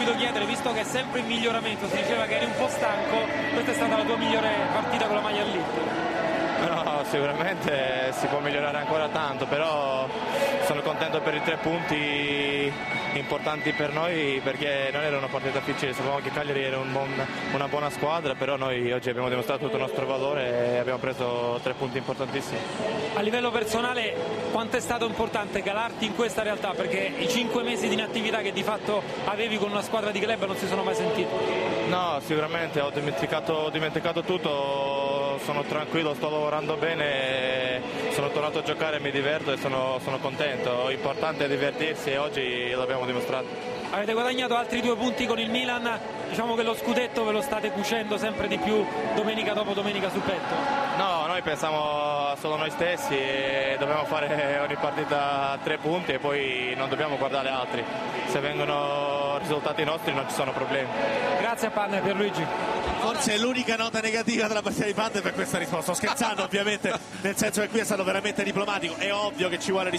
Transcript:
volevo chiedere, visto che è sempre in miglioramento, si diceva che eri un po' stanco, questa è stata la tua migliore partita con la maglia all'Inter? No, sicuramente si può migliorare ancora tanto, però sono contento per i 3 punti importanti per noi, perché non era una partita difficile, sapevamo che Cagliari era una buona squadra, però noi oggi abbiamo dimostrato tutto il nostro valore e abbiamo preso 3 punti importantissimi. A livello personale quanto è stato importante calarti in questa realtà, perché i 5 mesi di inattività che di fatto avevi con una squadra di club non si sono mai sentiti? No, sicuramente ho dimenticato tutto, sono tranquillo, sto lavorando bene, sono tornato a giocare, mi diverto e sono contento. L'importante è divertirsi e oggi l'abbiamo dimostrato. Avete guadagnato altri 2 punti con il Milan, diciamo che lo scudetto ve lo state cucendo sempre di più domenica dopo domenica sul petto? No, noi pensiamo solo a noi stessi e dobbiamo fare ogni partita 3 punti e poi non dobbiamo guardare altri. Se vengono risultati nostri non ci sono problemi. Grazie a Panne, Pierluigi. Forse è l'unica nota negativa della partita di Panne per questa risposta. Sto scherzando ovviamente, nel senso che qui è stato veramente diplomatico. È ovvio che ci vuole